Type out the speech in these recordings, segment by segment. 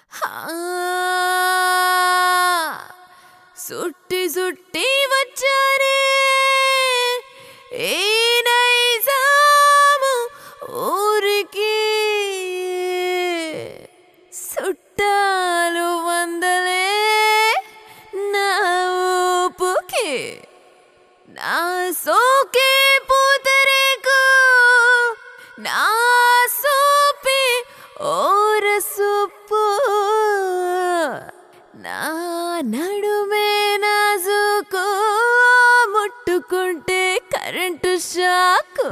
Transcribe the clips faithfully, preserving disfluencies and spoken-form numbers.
సుట్టి సుట్టి వచ్చారే ఏ నైజాము ఊరికి సుట్టాలు వందలే నా ఊపుకి నా సోకే పూతరేకు నా సోపి ఓర సొప్పు నా నడుమే నాజుకో ముట్టుకుంటే కరెంటు షాకు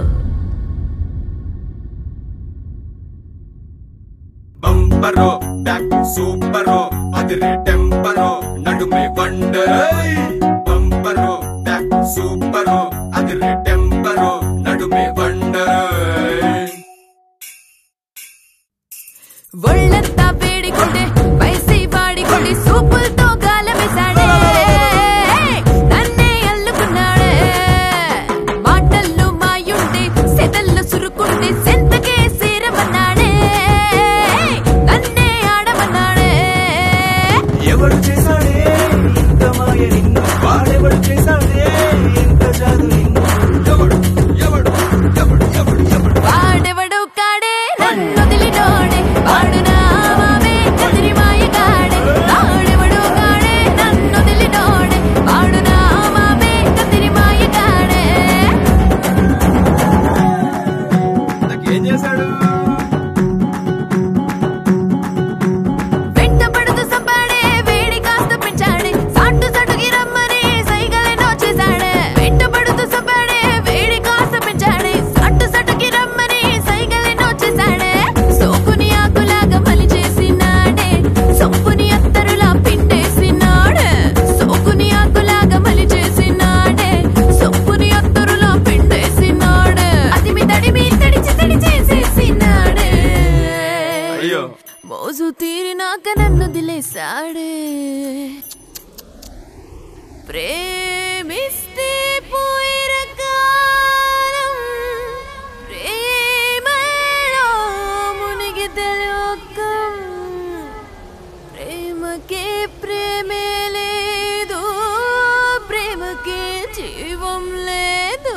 బంపరో టాక్ సూపరో అదిరే టెంపరో నడుమే వండర్ బంపరో టాక్ సూపరో అదిరే టెంపరో నడుమే వండర్ ఒళ్ళంతా వేడికొండే వయసి వాడికొండి సూపులతో గాలమేశాడే నన్నే అల్లుకున్నాడే మాటల్లో మాయుండే సెదల్లో సురుకుండే సెంతకే సేరమన్నాడే నన్నే ఆడమన్నాడే ఎవడు చేశాడే ఇంత మాయ నిన్ను వాడెవడు చేశాడే ఇంత జాదు నిన్ను ఎవడు ఎవడు ఎవడు ఎవడు ఎవడు వాడెవడు కాడే నన్నొదిలినోడే వాడు నా మామే కదిరి మాయగాడే వాడెవడు కాడే నన్నొదిలినోడే వాడు నా మామే కదిరి మాయగాడే నాకేం చేశాడు వెంటపడుతూ సంపాడే వేడి కాస్త పెంచాడే సాటు సటుకి రమ్మని సైగలెన్నో చేశాడే వెంటపడుతూ సంపాడే వేడి కాస్త పెంచాడే సాటు సటుకి రమ్మని సైగలెన్నో చేశాడే సోకుని ఆకులాగా మలి చేసినాడే సొప్పుని అత్తరులా పిండేసినాడే సోకుని ఆకులాగా మలి చేసినాడే సొప్పుని అత్తరులా పిండేసినాడే అదిమి తడిమి తడిచి తడి చేసేసినాడే అయ్యో మోజు తీరినాక నన్ను దిలేసాడే ప్రేమిస్తే పోయిన కాలం ప్రేమలో మునిగితే లోకం ప్రేమకే ప్రేమే లేదు ప్రేమకే జీవం లేదు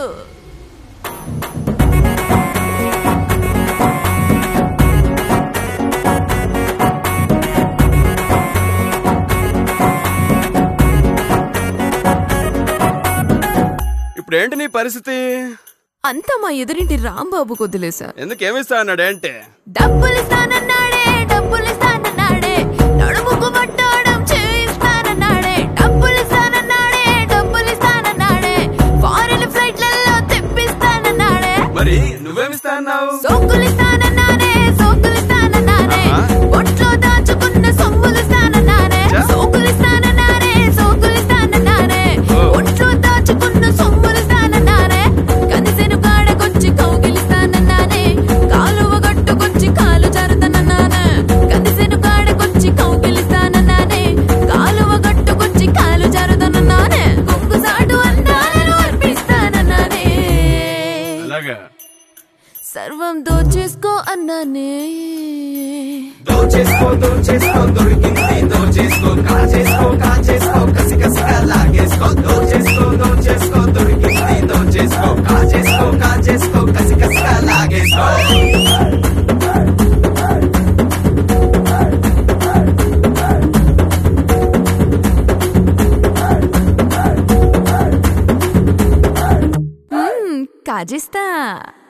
ఇప్పుడు ఏంటి నీ పరిస్థితి అంతా మా ఎదురింటి రాంబాబు కొద్దిలేసా ఎందుకు ఏమిస్తా అన్నాడు ఏంటి డబ్బులిస్తానన్నాడే డబ్బులిస్తానన్నాడే నడుముకు పట్టడం చేయిస్తానన్నాడే డబ్బులిస్తానన్నాడే డబ్బులిస్తానన్నాడే ఫారెన్ ఫ్లైట్లలో తెప్పిస్తానన్నాడే మరి నువ్వేమిస్తా అన్నావు సోకులిస్తానన్నాడే సోకులిస్తానన్నాడే ఒంట్లో దాచుకున్న సొమ్ములిస్తానన్నాడే సోకులిస్తానన్నాడే సోకులిస్తానన్నాడే ఒంట్లో దాచుకున్న సొమ్ములిస్తానన్నాడే కనిసెను కాడకొచ్చి కౌగిలిస్తానన్నాడే కాలువ గట్టుకొచ్చి కాలు జారుతానన్నానే కనిసెను కాడకొచ్చి కౌగిలిస్తానన్నాడే కాలువ గట్టుకొచ్చి కాలు జారుతానన్నానే కొంగు సాటు అందాలను అర్పిస్తానన్నానే అలాగా సర్వం దోచేసుకో అన్నానే దోచేసుకో దోచేసుకో దొరికింది దోచేసుకో కాచేసుకో కాచేసుకో కసి కసిగా లాగేసుకో దోచేసుకో దోచేసుకో దొరికింది దోచేసుకో కాచేసుకో కాచేసుకో కసి కసిగా లాగేసుకో కాజేస్తా